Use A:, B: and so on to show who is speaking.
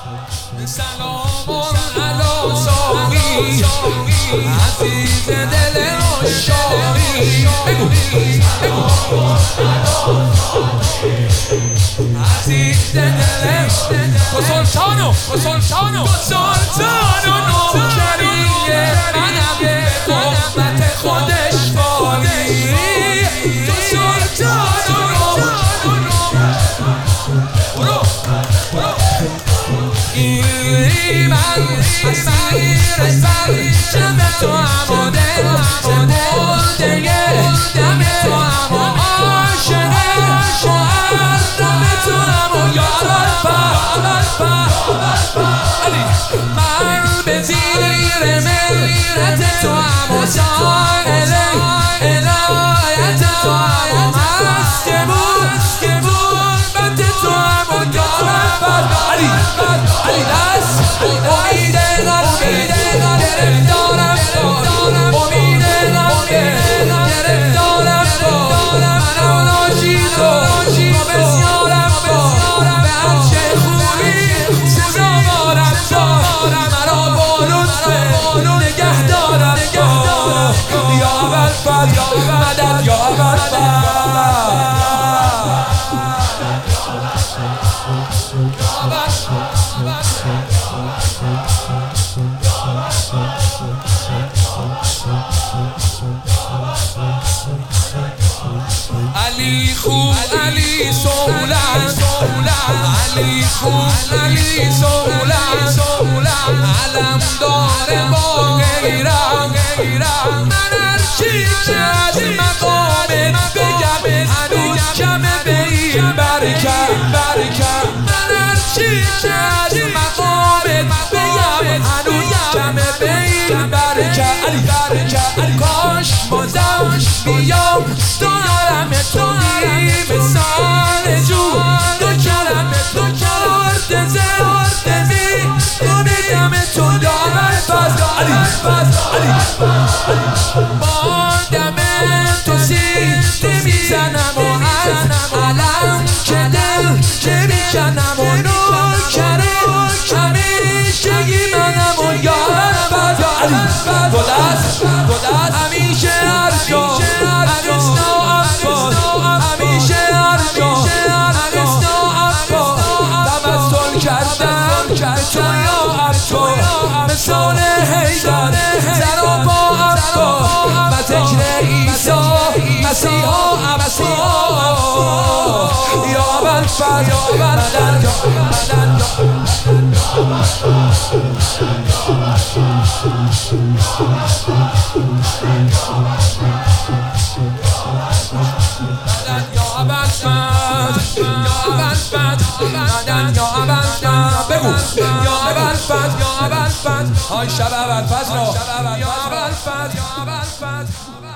A: سلام علی ساقی عزیز دل عشاقی عزیز دل سلطانو نوکریه منم به قومت خودش فاری تو سلطانو من اسیر سرچم تو هم و دل سپرده دم تو هم و عاشق محرم تو هم و من به زیر مهرت تو هم و سائل عنایت تو هم و مست غربت تو هم و علی دست امید قلبی گرفتارم امید قلبی گرفتارم من ناشید و بسیارم به هرچه خوبی سزاوارم مرا با لطف نگه دارم یا ابوالفضل مدد یا ابوالفضل علی خوب علی سولان علی خوب علی سولان علم داره با غیرم من هرچی که از مقامت بگم هنوز کمه به این برکم من هرچی که از مقامت بگم هنوز کمه به این برکم کاش بازم بیام دارم تو مثال جون دو کلمه زندگی امیدم تو دامن علی با دم تو سیده میزنم و از علم که دل که میکنم و نوکره همیشگی منم و یا علی دو دست همیشه هر جا عرصنا عباس همیشه هر جا عرصنا عباس تمثل کردم تو یا عباس مثال حیدر زرا با عباس و ذکر عیسی مسیحا عباس یا ابوالفضل مدد بگو یا ابوالفضل آی شب ابوالفضل یا ابوالفضل